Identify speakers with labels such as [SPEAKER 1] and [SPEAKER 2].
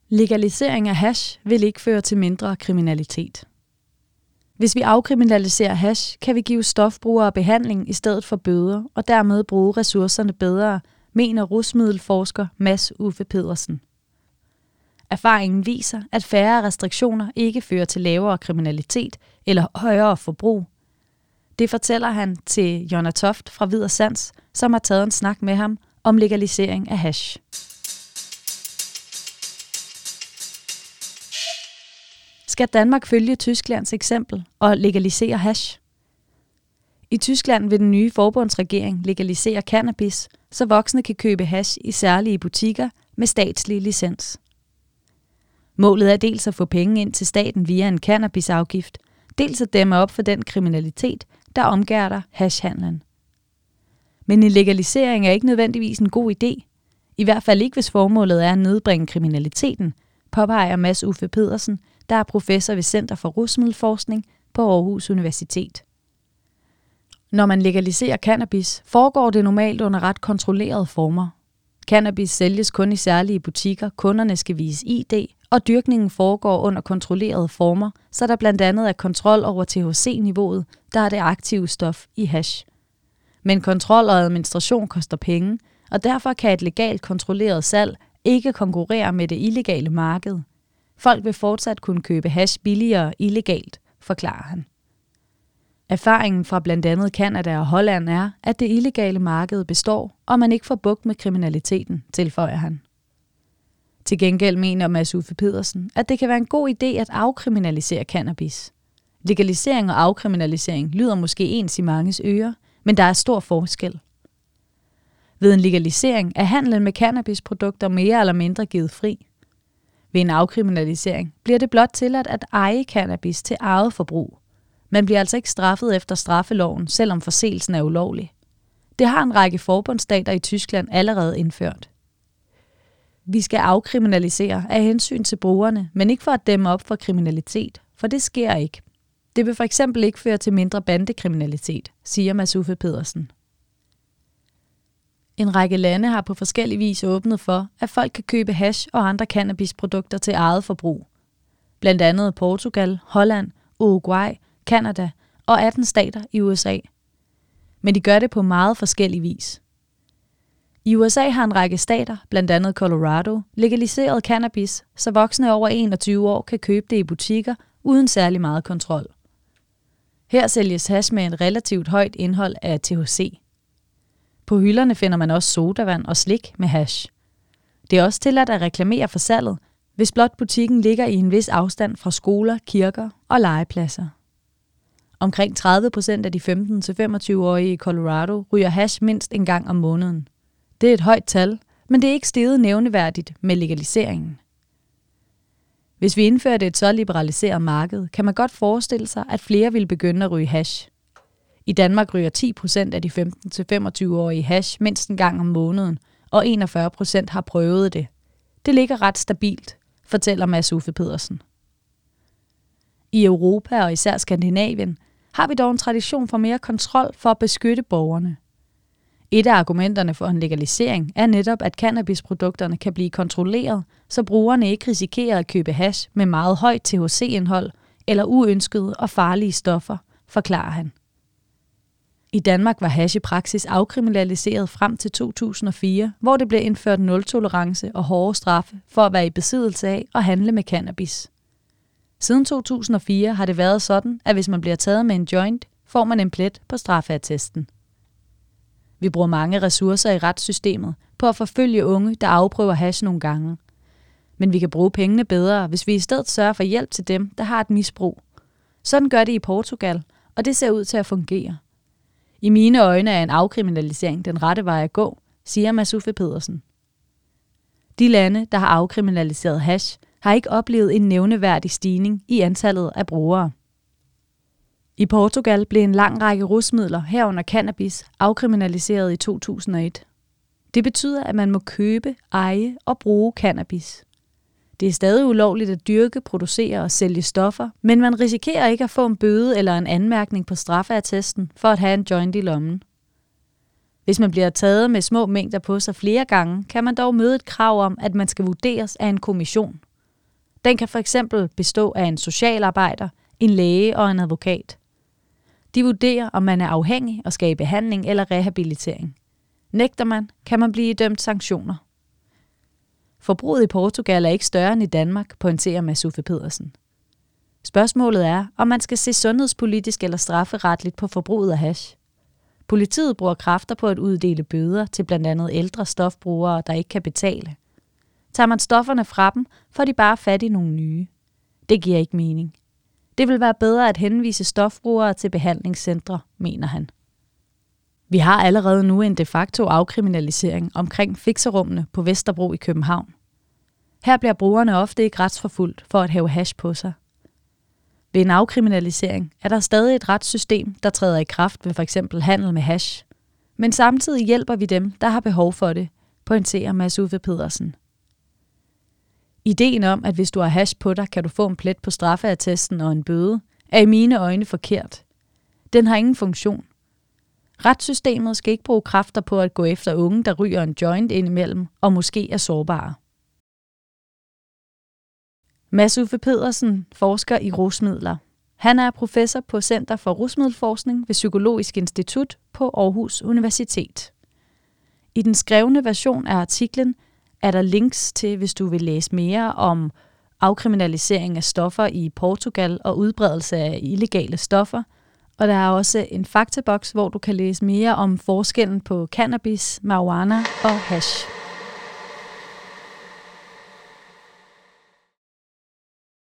[SPEAKER 1] Legalisering af hash vil ikke føre til mindre kriminalitet. Hvis vi afkriminaliserer hash, kan vi give stofbrugere behandling i stedet for bøder, og dermed bruge ressourcerne bedre, mener rusmiddelforsker Mads Uffe Pedersen. Erfaringen viser, at færre restriktioner ikke fører til lavere kriminalitet eller højere forbrug. Det fortæller han til Jonna Toft fra Hvid og Sans, som har taget en snak med ham om legalisering af hash. Skal Danmark følge Tysklands eksempel og legalisere hash? I Tyskland vil den nye forbundsregering legalisere cannabis, så voksne kan købe hash i særlige butikker med statslig licens. Målet er dels at få penge ind til staten via en cannabisafgift, dels at dæmme op for den kriminalitet, der omgærder hashhandlen. Men en legalisering er ikke nødvendigvis en god idé. I hvert fald ikke, hvis formålet er at nedbringe kriminaliteten, påpeger Mads Uffe Pedersen, der er professor ved Center for Rusmiddelforskning på Aarhus Universitet. Når man legaliserer cannabis, foregår det normalt under ret kontrollerede former. Cannabis sælges kun i særlige butikker, kunderne skal vise ID, og dyrkningen foregår under kontrollerede former, så der blandt andet er kontrol over THC-niveauet, der er det aktive stof i hash. Men kontrol og administration koster penge, og derfor kan et legalt kontrolleret salg ikke konkurrere med det illegale marked. Folk vil fortsat kunne købe hash billigere illegalt, forklarer han. Erfaringen fra blandt andet Canada og Holland er, at det illegale marked består, og man ikke får bugt med kriminaliteten, tilføjer han. Til gengæld mener Mads Uffe Pedersen, at det kan være en god idé at afkriminalisere cannabis. Legalisering og afkriminalisering lyder måske ens i manges ører, men der er stor forskel. Ved en legalisering er handlen med cannabisprodukter mere eller mindre givet fri. Ved en afkriminalisering bliver det blot tilladt at eje cannabis til eget forbrug. Man bliver altså ikke straffet efter straffeloven, selvom forseelsen er ulovlig. Det har en række forbundsstater i Tyskland allerede indført. Vi skal afkriminalisere af hensyn til brugerne, men ikke for at dæmme op for kriminalitet, for det sker ikke. Det vil for eksempel ikke føre til mindre bandekriminalitet, siger Mads Uffe Pedersen. En række lande har på forskellig vis åbnet for, at folk kan købe hash og andre cannabisprodukter til eget forbrug. Blandt andet Portugal, Holland, Uruguay, Canada og 18 stater i USA. Men de gør det på meget forskellig vis. I USA har en række stater, blandt andet Colorado, legaliseret cannabis, så voksne over 21 år kan købe det i butikker uden særlig meget kontrol. Her sælges hash med et relativt højt indhold af THC. På hylderne finder man også sodavand og slik med hash. Det er også tilladt at reklamere for salget, hvis blot butikken ligger i en vis afstand fra skoler, kirker og legepladser. Omkring 30% af de 15-25-årige i Colorado ryger hash mindst en gang om måneden. Det er et højt tal, men det er ikke steget nævneværdigt med legaliseringen. Hvis vi indførte et så liberaliseret marked, kan man godt forestille sig, at flere vil begynde at ryge hash. I Danmark ryger 10% af de 15-25-årige hash mindst en gang om måneden, og 41% har prøvet det. Det ligger ret stabilt, fortæller Mads Uffe Pedersen. I Europa og især Skandinavien har vi dog en tradition for mere kontrol for at beskytte borgerne. Et af argumenterne for en legalisering er netop, at cannabisprodukterne kan blive kontrolleret, så brugerne ikke risikerer at købe hash med meget højt THC-indhold eller uønskede og farlige stoffer, forklarer han. I Danmark var hash i praksis afkriminaliseret frem til 2004, hvor det blev indført nul-tolerance og hårde straffe for at være i besiddelse af og handle med cannabis. Siden 2004 har det været sådan, at hvis man bliver taget med en joint, får man en plet på straffeattesten. Vi bruger mange ressourcer i retssystemet på at forfølge unge, der afprøver hash nogle gange. Men vi kan bruge pengene bedre, hvis vi i stedet sørger for hjælp til dem, der har et misbrug. Sådan gør det i Portugal, og det ser ud til at fungere. I mine øjne er en afkriminalisering den rette vej at gå, siger Mads Uffe Pedersen. De lande, der har afkriminaliseret hash, har ikke oplevet en nævneværdig stigning i antallet af brugere. I Portugal blev en lang række rusmidler, herunder cannabis, afkriminaliseret i 2001. Det betyder, at man må købe, eje og bruge cannabis. Det er stadig ulovligt at dyrke, producere og sælge stoffer, men man risikerer ikke at få en bøde eller en anmærkning på straffeattesten for at have en joint i lommen. Hvis man bliver taget med små mængder på sig flere gange, kan man dog møde et krav om, at man skal vurderes af en kommission. Den kan for eksempel bestå af en socialarbejder, en læge og en advokat. De vurderer, om man er afhængig og skal i behandling eller rehabilitering. Nægter man, kan man blive dømt sanktioner. Forbruget i Portugal er ikke større end i Danmark, pointerer Mads Uffe Pedersen. Spørgsmålet er, om man skal se sundhedspolitisk eller strafferetligt på forbruget af hash. Politiet bruger kræfter på at uddele bøder til blandt andet ældre stofbrugere, der ikke kan betale. Tager man stofferne fra dem, får de bare fat i nogle nye. Det giver ikke mening. Det vil være bedre at henvise stofbrugere til behandlingscentre, mener han. Vi har allerede nu en de facto afkriminalisering omkring fikserummene på Vesterbro i København. Her bliver brugerne ofte ikke retsforfulgt for at have hash på sig. Ved en afkriminalisering er der stadig et retssystem, der træder i kraft ved f.eks. handel med hash. Men samtidig hjælper vi dem, der har behov for det, pointerer Mads Uffe Pedersen. Ideen om, at hvis du har hash på dig, kan du få en plet på straffeattesten og en bøde, er i mine øjne forkert. Den har ingen funktion. Retssystemet skal ikke bruge kræfter på at gå efter unge, der ryger en joint indimellem og måske er sårbare. Mads Uffe Pedersen forsker i rusmidler. Han er professor på Center for Rusmiddelforskning ved Psykologisk Institut på Aarhus Universitet. I den skrevne version af artiklen er der links til, hvis du vil læse mere om afkriminalisering af stoffer i Portugal og udbredelse af illegale stoffer. Og der er også en faktaboks, hvor du kan læse mere om forskellen på cannabis, marijuana og hash.